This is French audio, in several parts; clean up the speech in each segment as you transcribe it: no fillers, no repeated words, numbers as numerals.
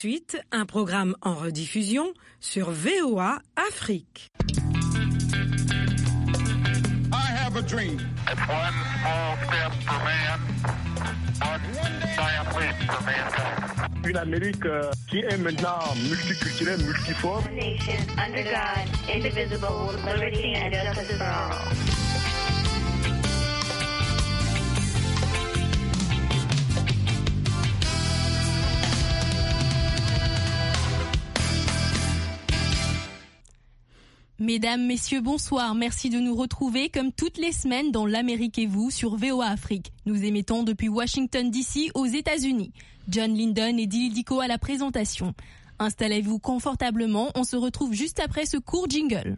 Ensuite, un programme en rediffusion sur VOA Afrique. I have a dream. It's one small step for man, one giant leap for mankind. Une Amérique qui est maintenant multiculturelle, multiforme. Nation under God, indivisible, with liberty and justice for all. Mesdames, Messieurs, bonsoir. Merci de nous retrouver comme toutes les semaines dans l'Amérique et vous sur VOA Afrique. Nous émettons depuis Washington DC aux États-Unis. John Linden et Dilly Dico à la présentation. Installez-vous confortablement, on se retrouve juste après ce court jingle.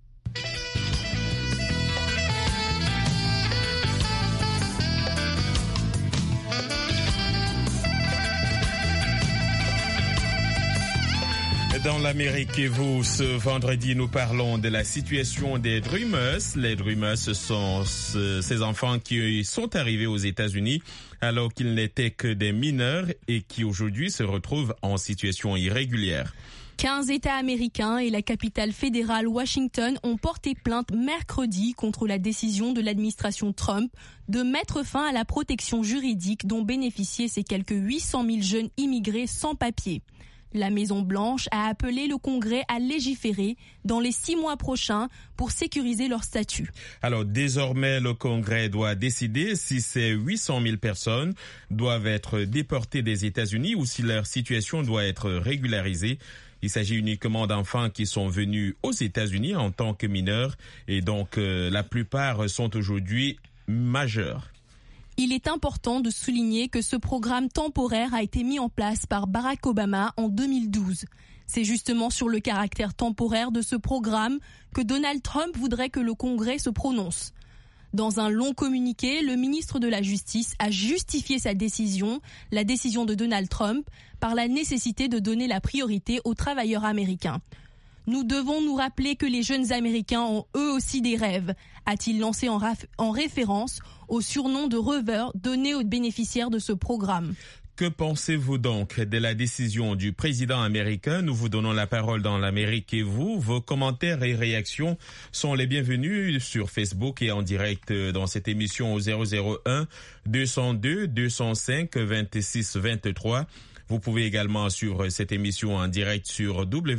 Dans l'Amérique et vous, ce vendredi, nous parlons de la situation des Dreamers. Les Dreamers, ce sont ces enfants qui sont arrivés aux États-Unis alors qu'ils n'étaient que des mineurs et qui aujourd'hui se retrouvent en situation irrégulière. 15 États américains et la capitale fédérale Washington ont porté plainte mercredi contre la décision de l'administration Trump de mettre fin à la protection juridique dont bénéficiaient ces quelques 800 000 jeunes immigrés sans papier. La Maison-Blanche a appelé le Congrès à légiférer dans les 6 mois prochains pour sécuriser leur statut. Alors désormais, le Congrès doit décider si ces 800 000 personnes doivent être déportées des États-Unis ou si leur situation doit être régularisée. Il s'agit uniquement d'enfants qui sont venus aux États-Unis en tant que mineurs et donc la plupart sont aujourd'hui majeurs. Il est important de souligner que ce programme temporaire a été mis en place par Barack Obama en 2012. C'est justement sur le caractère temporaire de ce programme que Donald Trump voudrait que le Congrès se prononce. Dans un long communiqué, le ministre de la Justice a justifié sa décision, la décision de Donald Trump, par la nécessité de donner la priorité aux travailleurs américains. Nous devons nous rappeler que les jeunes Américains ont eux aussi des rêves, a-t-il lancé en référence au surnom de rêveur donné aux bénéficiaires de ce programme. Que pensez-vous donc de la décision du président américain? Nous vous donnons la parole dans l'Amérique et vous. Vos commentaires et réactions sont les bienvenus sur Facebook et en direct dans cette émission au 001 202 205 26 23. Vous pouvez également suivre cette émission en direct sur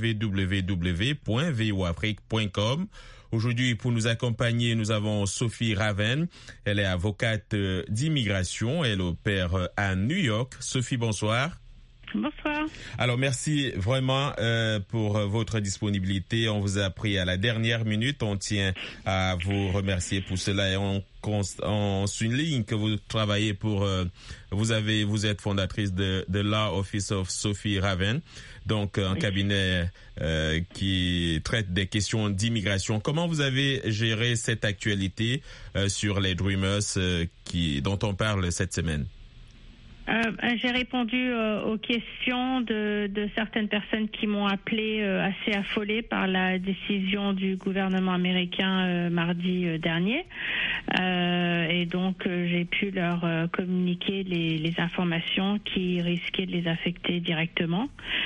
www.voafrique.com. Aujourd'hui, pour nous accompagner, nous avons Sophie Raven. Elle est avocate d'immigration. Elle opère à New York. Sophie, bonsoir. Bonsoir. Alors, merci vraiment pour votre disponibilité. On vous a pris à la dernière minute. On tient à vous remercier pour cela et on souligne que vous travaillez pour... Vous êtes fondatrice de Law Office of Sophie Raven, donc un cabinet qui traite des questions d'immigration. Comment vous avez géré cette actualité sur les Dreamers dont on parle cette semaine? J'ai répondu aux questions de certaines personnes qui m'ont appelé assez affolée par la décision du gouvernement américain mardi dernier. Et donc j'ai pu leur communiquer les informations qui risquaient de les affecter directement.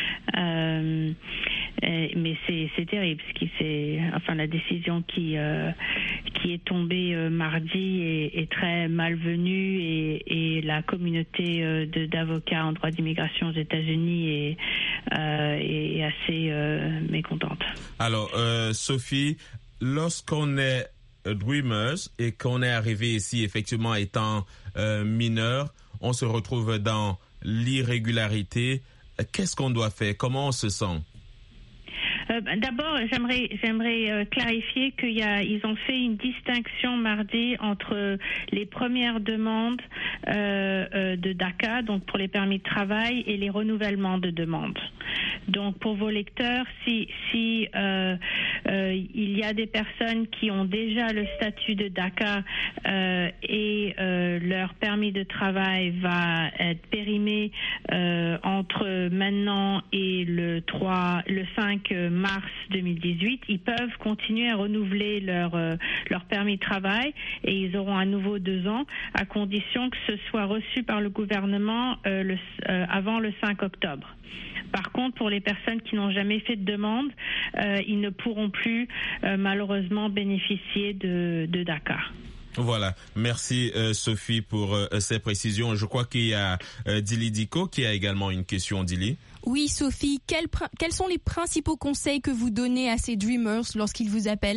Mais c'est terrible, la décision qui est tombée mardi est très malvenue et la communauté d'avocats en droit d'immigration aux États-Unis est assez mécontente. Alors, Sophie, lorsqu'on est Dreamers et qu'on est arrivé ici effectivement étant mineur, on se retrouve dans l'irrégularité. Qu'est-ce qu'on doit faire? Comment on se sent? D'abord, j'aimerais clarifier qu'ils ont fait une distinction mardi entre les premières demandes de DACA, donc pour les permis de travail, et les renouvellements de demandes. Donc, pour vos lecteurs, si il y a des personnes qui ont déjà le statut de DACA et leur permis de travail va être périmé entre maintenant et le 5 mars 2018. Ils peuvent continuer à renouveler leur permis de travail et ils auront à nouveau 2 ans à condition que ce soit reçu par le gouvernement avant le 5 octobre. Par contre, pour les personnes qui n'ont jamais fait de demande, ils ne pourront plus malheureusement bénéficier de DACA. Voilà, merci Sophie pour ces précisions. Je crois qu'il y a Dili Diko qui a également une question, Dili. Oui Sophie, quels sont les principaux conseils que vous donnez à ces Dreamers lorsqu'ils vous appellent ?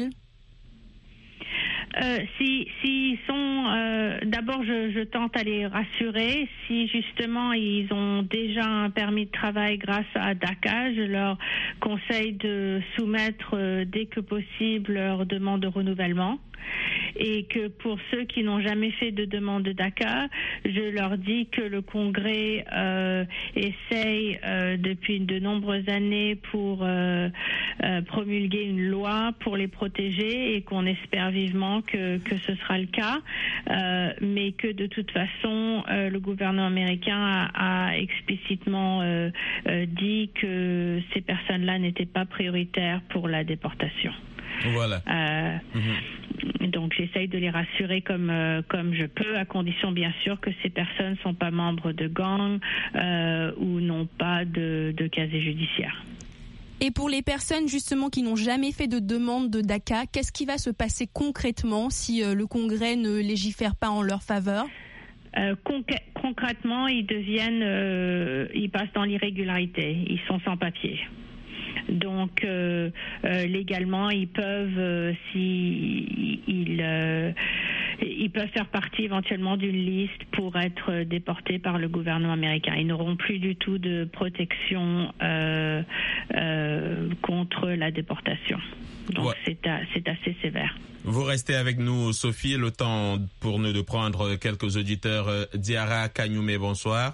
S'ils sont, d'abord je tente à les rassurer. Si justement ils ont déjà un permis de travail grâce à DACA, je leur conseille de soumettre dès que possible leur demande de renouvellement. Et que pour ceux qui n'ont jamais fait de demande de DACA, je leur dis que le Congrès essaye depuis de nombreuses années pour promulguer une loi pour les protéger et qu'on espère vivement que ce sera le cas, mais que de toute façon le gouvernement américain a explicitement dit que ces personnes-là n'étaient pas prioritaires pour la déportation. Voilà. Donc j'essaye de les rassurer comme je peux, à condition bien sûr que ces personnes ne sont pas membres de gangs ou n'ont pas de casier judiciaire. Et pour les personnes justement qui n'ont jamais fait de demande de DACA, qu'est-ce qui va se passer concrètement si le Congrès ne légifère pas en leur faveur ? Concrètement, ils passent dans l'irrégularité, ils sont sans papier. Donc légalement, ils peuvent, ils peuvent faire partie éventuellement d'une liste pour être déportés par le gouvernement américain. Ils n'auront plus du tout de protection contre la déportation. Donc c'est assez sévère. Vous restez avec nous, Sophie. Le temps pour nous de prendre quelques auditeurs. Diarra Kanyume, bonsoir.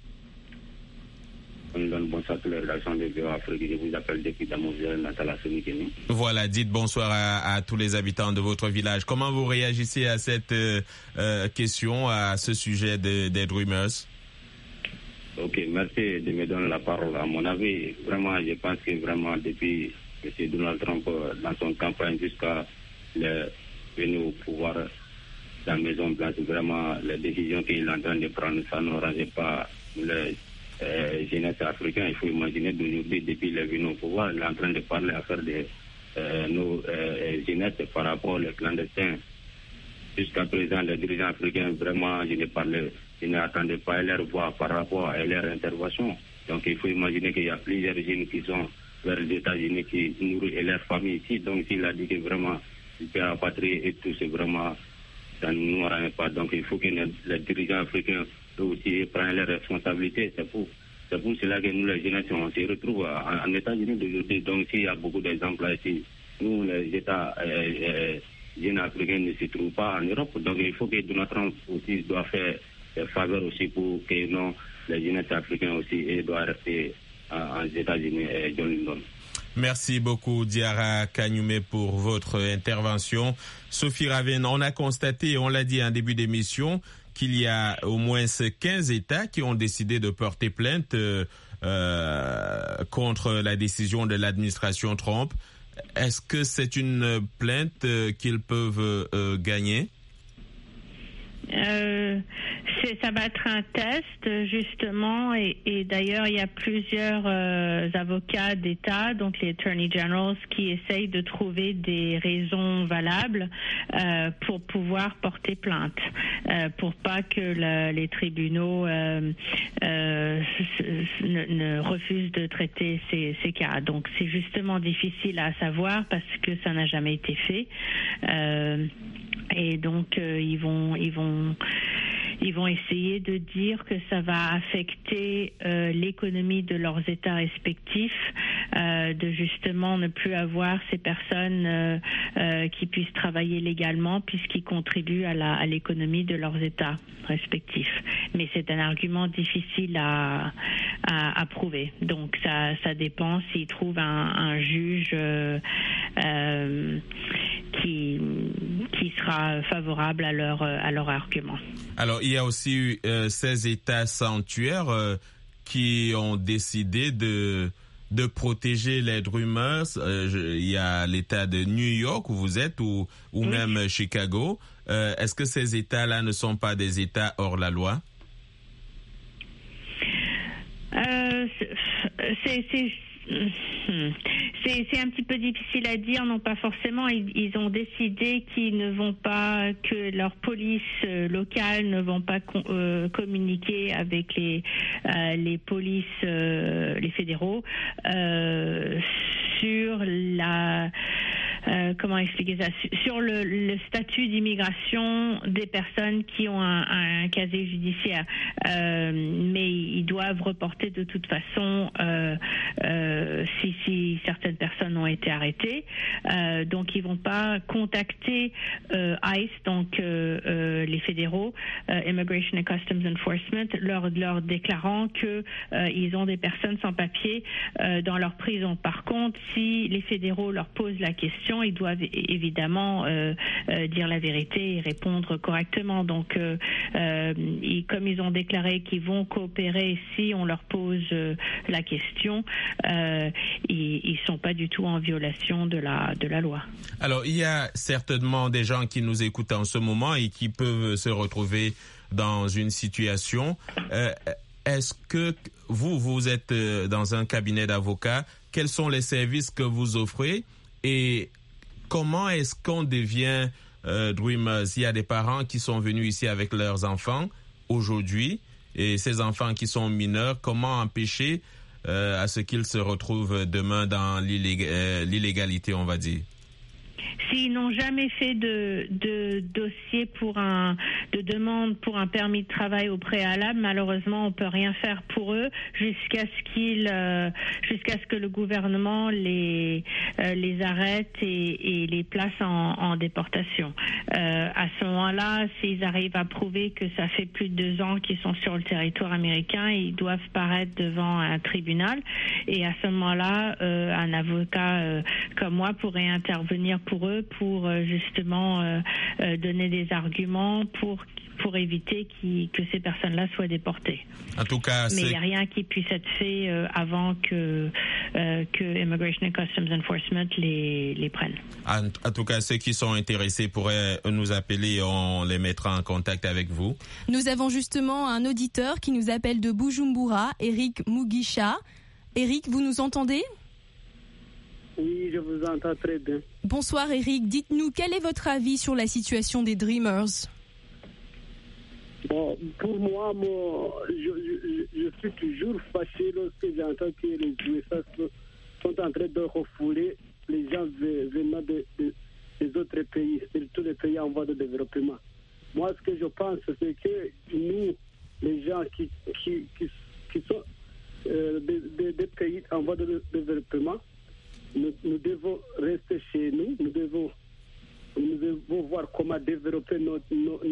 Bonsoir à toute la rédaction de VOA Afrique. Je vous appelle depuis Damouzé, Natala Sénikeni. Voilà, dites bonsoir à tous les habitants de votre village. Comment vous réagissez à cette question, à ce sujet des Dreamers? Ok, merci de me donner la parole. À mon avis, vraiment, je pense que vraiment depuis M. Donald Trump, dans son campagne jusqu'à venir au pouvoir dans la Maison Blanche, vraiment, les décisions qu'il est en train de prendre, ça ne rangeait pas les jeunesse africaine. Il faut imaginer d'aujourd'hui, depuis le venu au pouvoir, il est en train de parler à faire de nos jeunesses par rapport aux clandestins. Jusqu'à présent, les dirigeants africains, vraiment, je n'attendais pas leur voix par rapport à leur intervention. Donc il faut imaginer qu'il y a plusieurs jeunes qui sont vers les États-Unis qui nourrissent leur famille ici. Donc il a dit que vraiment, il peut rapatrier et tout, c'est vraiment, ça ne nous arrange pas. Donc il faut que les dirigeants africains aussi prennent leurs responsabilités. C'est pour cela que nous, les jeunes, on se retrouve en États-Unis d'aujourd'hui. Donc s'il y a beaucoup d'exemples ici, nous, les États jeunes africains ne se trouvent pas en Europe. Donc il faut que Donald Trump aussi doit faire des faveurs aussi pour que non, les jeunes africains aussi doivent rester aux États-Unis et John London. Merci beaucoup Diarra Kanyume pour votre intervention. Sophie Ravenne, on a constaté, on l'a dit en début d'émission, qu'il y a au moins 15 États qui ont décidé de porter plainte contre la décision de l'administration Trump. Est-ce que c'est une plainte qu'ils peuvent gagner? Ça va être un test justement et d'ailleurs il y a plusieurs avocats d'État, donc les Attorney Generals, qui essayent de trouver des raisons valables pour pouvoir porter plainte, pour pas que les tribunaux ne refusent de traiter ces cas. Donc c'est justement difficile à savoir parce que ça n'a jamais été fait. Et donc ils vont essayer de dire que ça va affecter l'économie de leurs États respectifs, de justement ne plus avoir ces personnes qui puissent travailler légalement puisqu'ils contribuent à l'économie de leurs États respectifs. Mais c'est un argument difficile à prouver. Donc ça dépend s'ils trouvent un juge qui sera favorable à leur argument. Alors, il y a aussi ces États sanctuaires qui ont décidé de protéger les Dreamers. Il y a l'État de New York où vous êtes, ou oui, même Chicago. Est-ce que ces États-là ne sont pas des États hors la loi? C'est un petit peu difficile à dire, non pas forcément. Ils ont décidé qu'ils ne vont pas, que leur police locale ne vont pas communiquer avec les polices, les fédéraux, sur la comment expliquer ça, sur le statut d'immigration des personnes qui ont un casier judiciaire, mais ils doivent reporter de toute façon si certaines personnes ont été arrêtées, donc ils vont pas contacter ICE, donc les fédéraux, Immigration and Customs Enforcement, leur déclarant que ils ont des personnes sans papier dans leur prison. Par contre, si les fédéraux leur posent la question, ils doivent évidemment dire la vérité et répondre correctement. Donc, comme ils ont déclaré qu'ils vont coopérer si on leur pose la question, ils sont pas du tout en violation de la loi. Alors, il y a certainement des gens qui nous écoutent en ce moment et qui peuvent se retrouver dans une situation. Est-ce que vous êtes dans un cabinet d'avocats? Quels sont les services que vous offrez et comment est-ce qu'on devient Dreamers? Il y a des parents qui sont venus ici avec leurs enfants aujourd'hui et ces enfants qui sont mineurs, comment empêcher à ce qu'ils se retrouvent demain dans l'illégalité, on va dire? S'ils n'ont jamais fait de dossier de demande pour un permis de travail au préalable, malheureusement, on peut rien faire pour eux jusqu'à ce que le gouvernement les arrête et les place en déportation. À ce moment-là, s'ils arrivent à prouver que ça fait plus de 2 ans qu'ils sont sur le territoire américain, ils doivent paraître devant un tribunal. Et à ce moment-là, un avocat comme moi pourrait intervenir pour eux pour justement donner des arguments pour éviter que ces personnes-là soient déportées. En tout cas, mais il n'y a rien qui puisse être fait avant que Immigration and Customs Enforcement les prenne. En tout cas, ceux qui sont intéressés pourraient nous appeler et on les mettra en contact avec vous. Nous avons justement un auditeur qui nous appelle de Bujumbura, Eric Mugisha. Eric, vous nous entendez ? Oui, je vous entends très bien. Bonsoir Eric, dites-nous quel est votre avis sur la situation des Dreamers? Bon, pour moi, je suis toujours fâché lorsque j'entends que les USA sont en train de refouler les gens venant des autres pays, surtout les pays en voie de développement. Moi, ce que je pense, c'est que nous, les gens qui sont des pays en voie de développement, nous devons rester chez nous, nous devons voir comment développer nos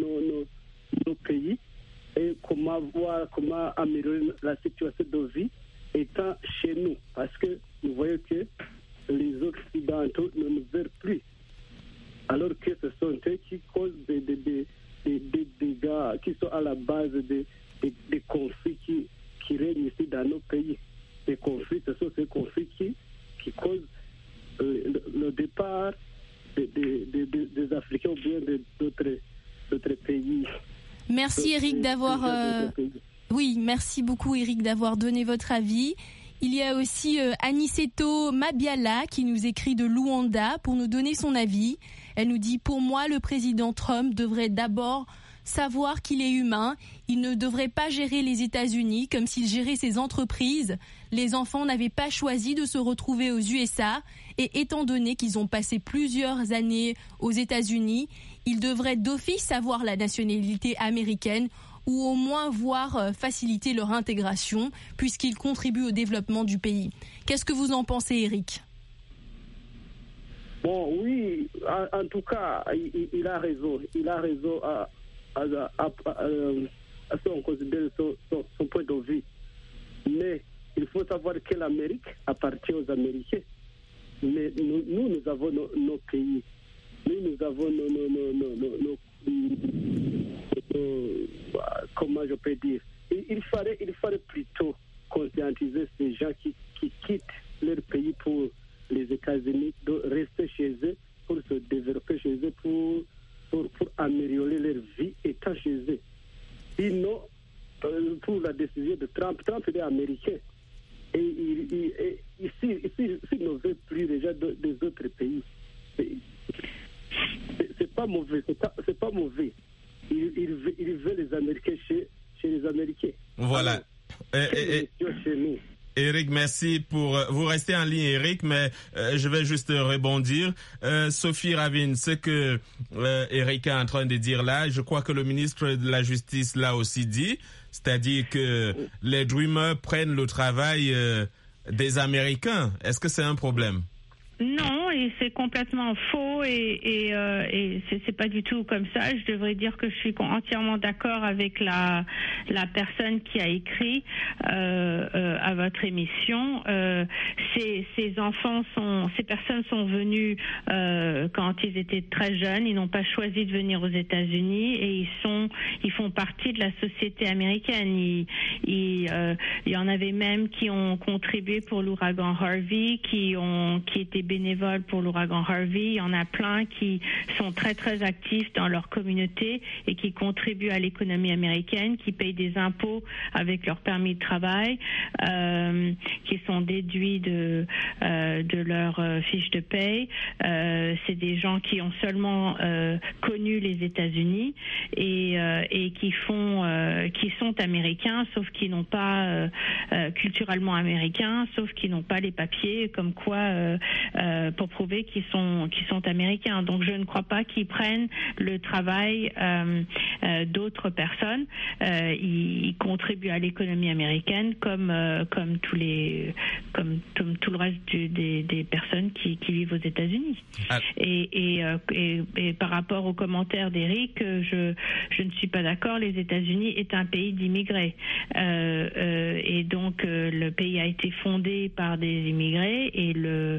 pays et comment améliorer la situation de vie étant chez nous. Parce que nous voyons que les Occidentaux ne nous veulent plus. Alors que ce sont eux qui causent des dégâts, qui sont à la base des conflits qui règnent ici dans nos pays. Les conflits, ce sont ces conflits qui causent le départ des Africains ou bien d'autres pays. Merci Eric d'avoir... Oui, merci beaucoup Eric d'avoir donné votre avis. Il y a aussi Aniceto Mabiala qui nous écrit de Luanda pour nous donner son avis. Elle nous dit « Pour moi, le président Trump devrait d'abord savoir qu'il est humain. Il ne devrait pas gérer les États-Unis comme s'il gérait ses entreprises. Les enfants n'avaient pas choisi de se retrouver aux USA et étant donné qu'ils ont passé plusieurs années aux États-Unis, ils devraient d'office avoir la nationalité américaine ou au moins voir faciliter leur intégration puisqu'ils contribuent au développement du pays. » Qu'est-ce que vous en pensez, Eric ? Bon, oui, en tout cas, il a raison. Il a raison à ce qu'on considère son point de vue. Mais il faut savoir que l'Amérique appartient aux Américains. Mais nous avons nos pays. Nous avons nos comment je peux dire. Il faudrait plutôt conscientiser ces gens qui quittent leur pays pour les États-Unis, de rester chez eux, pour se développer chez eux, pour améliorer leur vie étant chez eux. Sinon, pour la décision de Trump il est américain. Et s'il ne veut plus déjà des autres pays, c'est pas mauvais. C'est pas mauvais. Il veut les Américains chez les Américains. Voilà. Chez nous. Eric, merci pour... Vous restez en ligne, Eric, mais je vais juste rebondir. Sophie Ravine, ce que Eric est en train de dire là, je crois que le ministre de la Justice l'a aussi dit, c'est-à-dire que les Dreamers prennent le travail des Américains. Est-ce que c'est un problème? Non, et c'est complètement faux et c'est pas du tout comme ça. Je devrais dire que je suis entièrement d'accord avec la personne qui a écrit à votre émission. Ces personnes sont venues quand ils étaient très jeunes. Ils n'ont pas choisi de venir aux États-Unis et ils font partie de la société américaine. Il y en avait même qui ont contribué pour l'ouragan Harvey, qui étaient bénévoles pour l'ouragan Harvey. Il y en a plein qui sont très très actifs dans leur communauté et qui contribuent à l'économie américaine, qui payent des impôts avec leur permis de travail, qui sont déduits de leur fiche de paye. C'est des gens qui ont seulement connu les États-Unis et qui sont américains, sauf qu'ils n'ont pas culturellement américains, sauf qu'ils n'ont pas les papiers comme quoi pour prouver qu'ils sont américains. Donc je ne crois pas qu'ils prennent le travail d'autres personnes. Ils contribuent à l'économie américaine comme tout le reste des personnes qui vivent aux États-Unis. Et par rapport aux commentaires d'Éric, je ne suis pas d'accord. Les États-Unis est un pays d'immigrés et donc le pays a été fondé par des immigrés et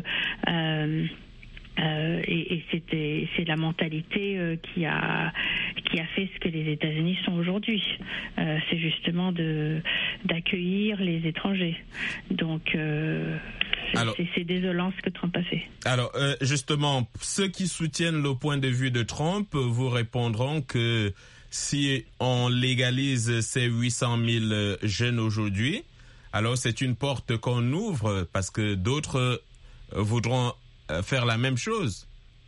c'est la mentalité qui a fait ce que les États-Unis sont aujourd'hui. C'est justement d'accueillir les étrangers. Donc c'est désolant ce que Trump a fait. Alors justement, ceux qui soutiennent le point de vue de Trump vous répondront que si on légalise ces 800 000 jeunes aujourd'hui, alors c'est une porte qu'on ouvre parce que d'autres voudront faire la même chose.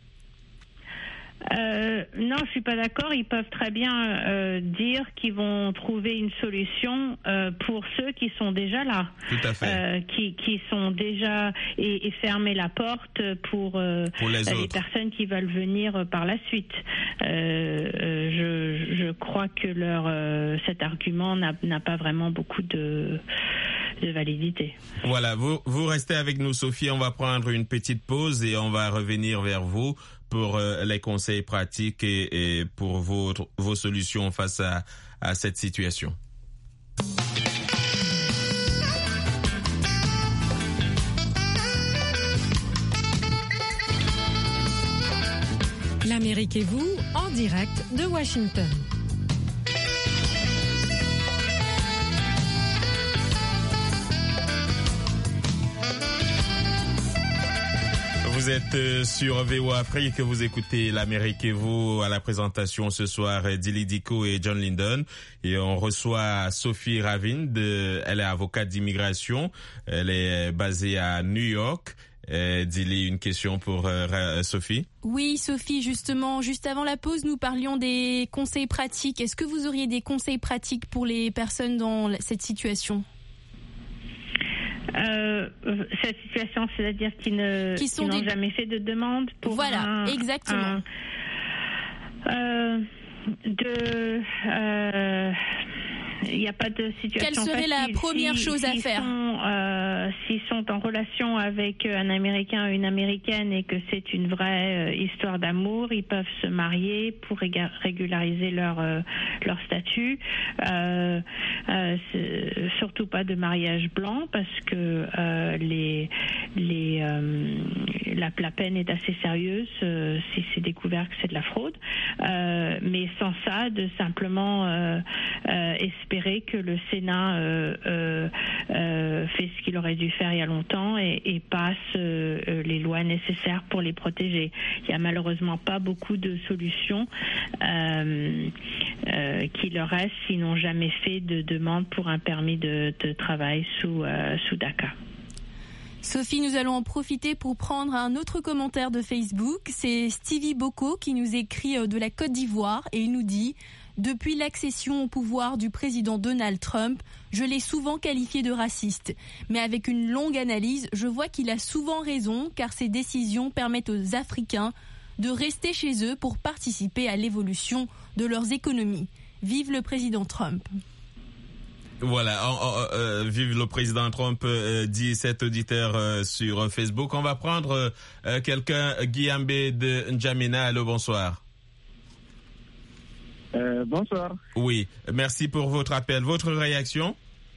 Non, je suis pas d'accord. Ils peuvent très bien dire qu'ils vont trouver une solution pour ceux qui sont déjà là. Tout à fait. Qui sont déjà et fermer la porte pour les personnes qui veulent venir par la suite. Je crois que cet argument n'a pas vraiment beaucoup de validité. Voilà, vous restez avec nous, Sophie. On va prendre une petite pause et on va revenir vers vous pour les conseils pratiques et pour vos solutions face à cette situation. L'Amérique et vous, en direct de Washington. Vous êtes sur VOA Afrique, vous écoutez l'Amérique et vous à la présentation ce soir Dili Diko et John Lyndon et on reçoit Sophie Ravine, elle est avocate d'immigration, elle est basée à New York. Dili, une question pour Sophie. Oui, Sophie, justement, juste avant la pause, nous parlions des conseils pratiques. Est-ce que vous auriez des conseils pratiques pour les personnes dans cette situation ? Cette situation, c'est-à-dire qui n'ont jamais fait de demande pour exactement. Il n'y a pas de situation facile. Quelle serait la première chose à faire s'ils sont en relation avec un Américain ou une Américaine et que c'est une vraie histoire d'amour, ils peuvent se marier pour régulariser leur statut. Surtout pas de mariage blanc parce que la peine est assez sérieuse si c'est découvert que c'est de la fraude. Mais sans ça, de simplement espérer que le Sénat fait ce qu'il aurait dû faire il y a longtemps et passe les lois nécessaires pour les protéger. Il n'y a malheureusement pas beaucoup de solutions qui leur restent s'ils n'ont jamais fait de demande pour un permis de travail sous DACA. Sophie, nous allons en profiter pour prendre un autre commentaire de Facebook. C'est Stevie Boko qui nous écrit de la Côte d'Ivoire et il nous dit « Depuis l'accession au pouvoir du président Donald Trump, je l'ai souvent qualifié de raciste. Mais avec une longue analyse, je vois qu'il a souvent raison car ses décisions permettent aux Africains de rester chez eux pour participer à l'évolution de leurs économies. Vive le président Trump !» Voilà, vive le président Trump, dit cet auditeur sur Facebook. On va prendre quelqu'un, Guillaume de N'Djamena. Allô, bonsoir. Bonsoir. Oui, merci pour votre appel. Votre réaction?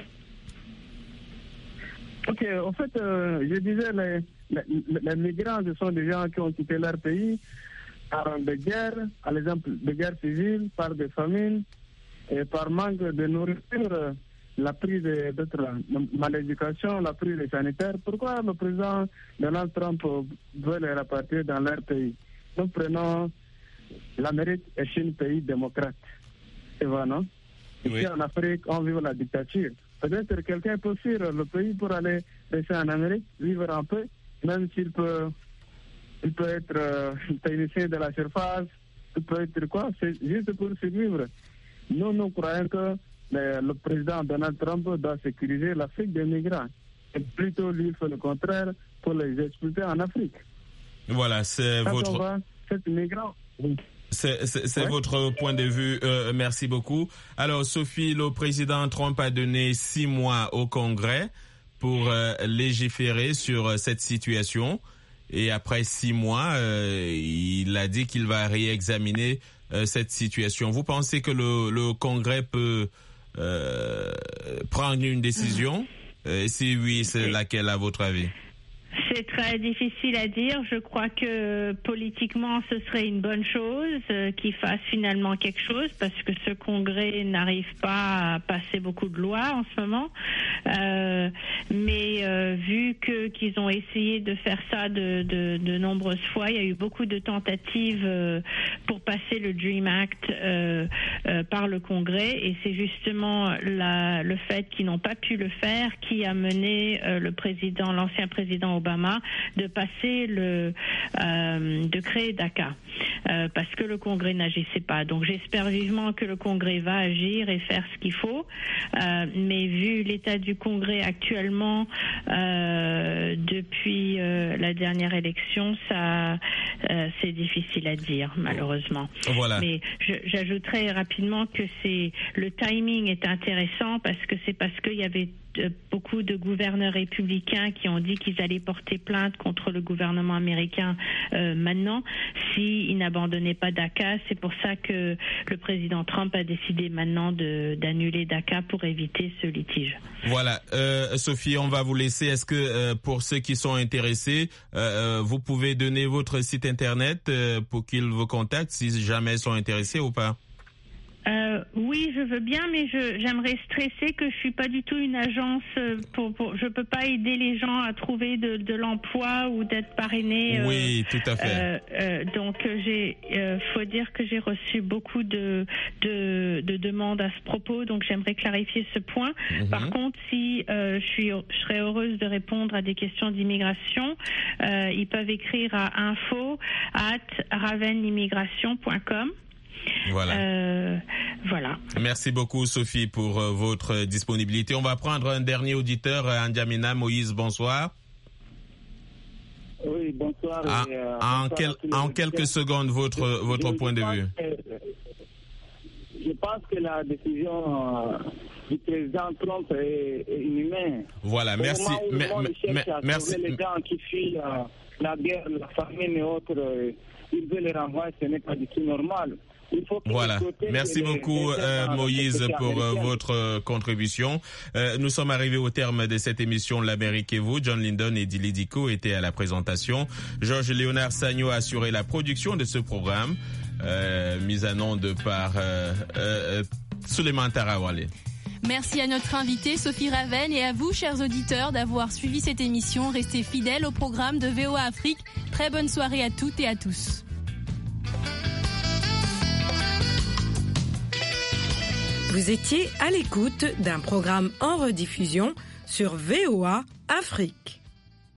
Ok, en fait, je disais, les migrants, ce sont des gens qui ont quitté leur pays par des guerres, à l'exemple des guerres civiles, par des famines, et par manque de nourriture. La prise d'autres malédications, la prise des sanitaires. Pourquoi le président Donald Trump veut les rapatrier dans leur pays? Nous prenons l'Amérique est un pays démocrate. C'est vrai, non? Oui. Ici en Afrique, on vit la dictature. Peut-être quelqu'un peut fuir le pays pour aller rester en Amérique, vivre un peu, même s'il peut être technicien de la surface, il peut être quoi? C'est juste pour survivre. Nous croyons que le président Donald Trump doit sécuriser l'Afrique des migrants. Et plutôt, lui, il fait le contraire pour les expulser en Afrique. Voilà, c'est votre... C'est votre point de vue. Merci beaucoup. Alors, Sophie, le président Trump a donné 6 mois au Congrès pour légiférer sur cette situation. Et après 6 mois, il a dit qu'il va réexaminer cette situation. Vous pensez que le Congrès peut prendre une décision? Si oui, c'est laquelle à votre avis? C'est très difficile à dire. Je crois que politiquement, ce serait une bonne chose qu'il fasse finalement quelque chose parce que ce Congrès n'arrive pas à passer beaucoup de lois en ce moment. Mais vu qu'ils ont essayé de faire ça de nombreuses fois, il y a eu beaucoup de tentatives pour passer le DREAM Act par le Congrès et c'est justement le fait qu'ils n'ont pas pu le faire qui a mené l'ancien président Obama de passer de créer DACA parce que le Congrès n'agissait pas. Donc j'espère vivement que le Congrès va agir et faire ce qu'il faut. Mais vu l'état du Congrès actuellement depuis la dernière élection, ça c'est difficile à dire malheureusement. Voilà. Mais j'ajouterais rapidement que le timing est intéressant parce qu'il y avait beaucoup de gouverneurs républicains qui ont dit qu'ils allaient porter plainte contre le gouvernement américain maintenant s'ils n'abandonnaient pas DACA. C'est pour ça que le président Trump a décidé maintenant d'annuler DACA pour éviter ce litige. Voilà. Sophie, on va vous laisser. Est-ce que pour ceux qui sont intéressés, vous pouvez donner votre site internet pour qu'ils vous contactent si jamais ils sont intéressés ou pas? Oui, je veux bien, mais j'aimerais stresser que je suis pas du tout une agence je peux pas aider les gens à trouver de l'emploi ou d'être parrainé. Oui, tout à fait. Donc faut dire que j'ai reçu beaucoup de demandes à ce propos, donc j'aimerais clarifier ce point. Mm-hmm. Par contre, si je serais heureuse de répondre à des questions d'immigration, ils peuvent écrire à info@ravenimmigration.com. Voilà. Voilà. Merci beaucoup, Sophie, pour votre disponibilité. On va prendre un dernier auditeur, N'Djamena. Moïse, bonsoir. Oui, bonsoir. En quelques secondes, votre point de vue. Je pense que la décision du président Trump est inhumaine. Voilà, merci. Merci. Les gens qui fuient la guerre, la famine et autres, il veut les renvoyer, ce n'est pas du tout normal. Voilà. Merci beaucoup Moïse pour votre contribution. Nous sommes arrivés au terme de cette émission L'Amérique et vous. John Lyndon et Dili Diko étaient à la présentation. Georges Léonard Sagno a assuré la production de ce programme, mise en onde par Suleiman Tarawale. Merci à notre invitée Sophie Ravenne et à vous, chers auditeurs, d'avoir suivi cette émission. Restez fidèles au programme de VOA Afrique. Très bonne soirée à toutes et à tous. Vous étiez à l'écoute d'un programme en rediffusion sur VOA Afrique.